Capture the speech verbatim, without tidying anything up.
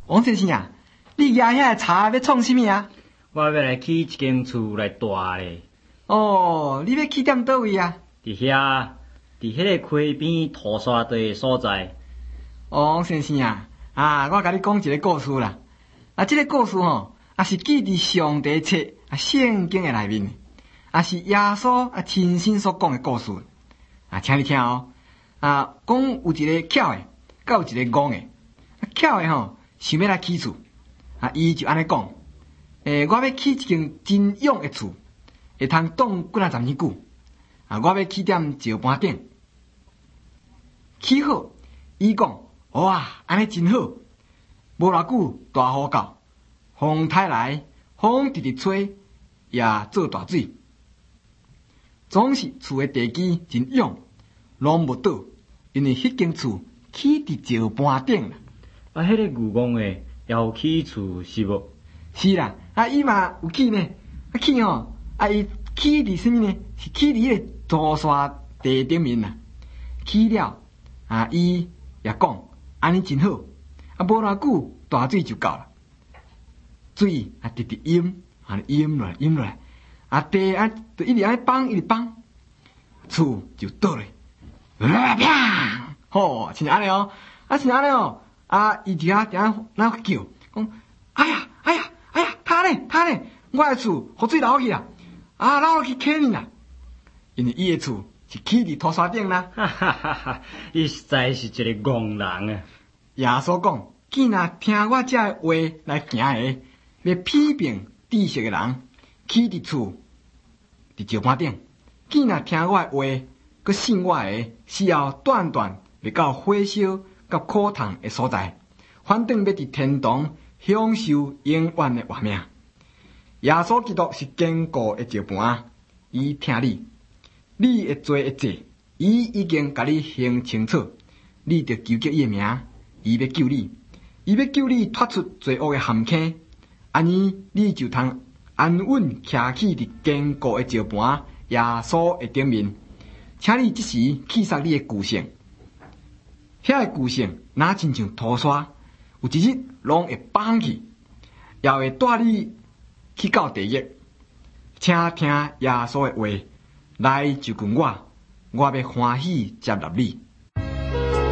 王先生啊，你爷遐茶要创什么啊？ 我要来起一间厝来住咧。 哦，你要起踮倒位啊？ 伫遐，伫迄个溪边涂沙地的所在。 哦，王先生啊，啊，我甲你讲一个故事啦。啊，这个故事吼，也是记伫上帝册啊圣经的内面，也是耶稣啊亲身所讲的故事。啊，请你听哦。啊，讲有一个巧的，甲有一个戆的。啊，巧的吼，想要来起厝，啊，伊就安尼讲：诶、欸，我要起一间真勇的厝，会通挡几啊十年久。啊，我要起踮石板顶，起好，伊讲：哇，安尼真好。无偌久，大雨到，风台来，风直直吹，也做大水。总是厝的地基真勇，拢无倒，因为迄间厝起伫石板顶啦。 啊，迄、那个牛讲的也有起厝是无？ 是啦，啊，伊嘛有起呢，啊起吼，啊伊起伫什么呢？是起伫迄个涂沙地顶面啦。起了，啊伊也讲安尼真好，啊无偌久大水就到了，水啊直直淹，啊淹落来淹落来，啊地啊就一直安尼放一直放，厝就倒咧，啪！吼，像安尼哦，啊像安尼哦，啊伊伫遐伫遐哪叫讲，哎呀哎呀哎呀，塌咧塌咧，我的厝雨水流去啦，啊流落去溪里啦，因为伊的厝是起伫涂沙顶啦。 哈哈哈哈！伊实在是一个戆人啊！ 耶稣讲，既若听我这话来行的，要批评知识的人，起伫厝伫石板顶；既若听我的话，佮信我的，是后断断袂到火烧甲苦痛的所在，反正要伫天堂享受永远的活命。耶稣基督是坚固的石盘，伊听你，你会做会济，伊已經甲你行清楚，你着求叫伊的名，伊要救你，伊要救你脱出罪惡的陷阱，安尼你就通安穩徛起伫堅固的石盤耶穌的頂面。請你即時起殺你的舊性，遐個舊性若親像塗沙，有一日攏會放去，也會帶你去到地獄。請聽耶穌的話，來就近我，我要歡喜接納你。